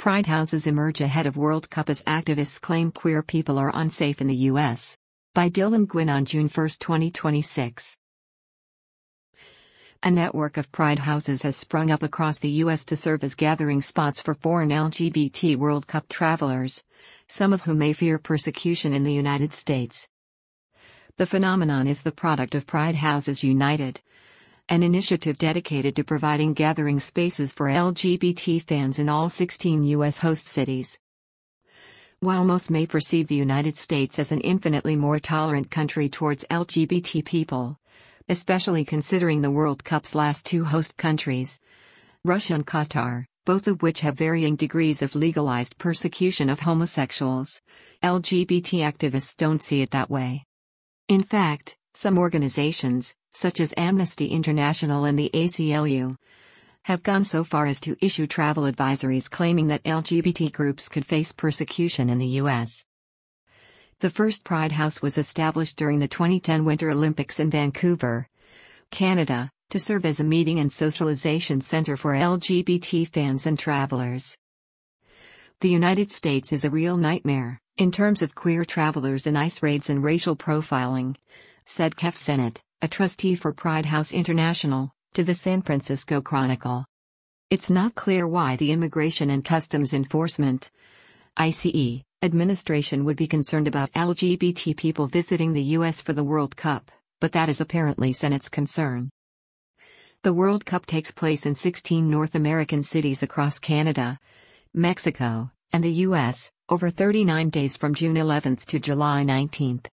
Pride houses emerge ahead of World Cup as activists claim queer people are unsafe in the U.S. By Dylan Gwynn on June 1, 2026. A network of Pride houses has sprung up across the U.S. to serve as gathering spots for foreign LGBT World Cup travelers, some of whom may fear persecution in the United States. The phenomenon is the product of Pride Houses United, an initiative dedicated to providing gathering spaces for LGBT fans in all 16 U.S. host cities. While most may perceive the United States as an infinitely more tolerant country towards LGBT people, especially considering the World Cup's last two host countries, Russia and Qatar, both of which have varying degrees of legalized persecution of homosexuals, LGBT activists don't see it that way. In fact, some organizations, such as Amnesty International and the ACLU, have gone so far as to issue travel advisories claiming that LGBT groups could face persecution in the U.S. The first Pride House was established during the 2010 Winter Olympics in Vancouver, Canada, to serve as a meeting and socialization center for LGBT fans and travelers. The United States is a real nightmare, in terms of queer travelers and ICE raids and racial profiling, said Kev Sennett, a trustee for Pride House International, to the San Francisco Chronicle. It's not clear why the Immigration and Customs Enforcement (ICE) administration would be concerned about LGBT people visiting the U.S. for the World Cup, but that is apparently Sennett's concern. The World Cup takes place in 16 North American cities across Canada, Mexico, and the U.S., over 39 days from June 11 to July 19.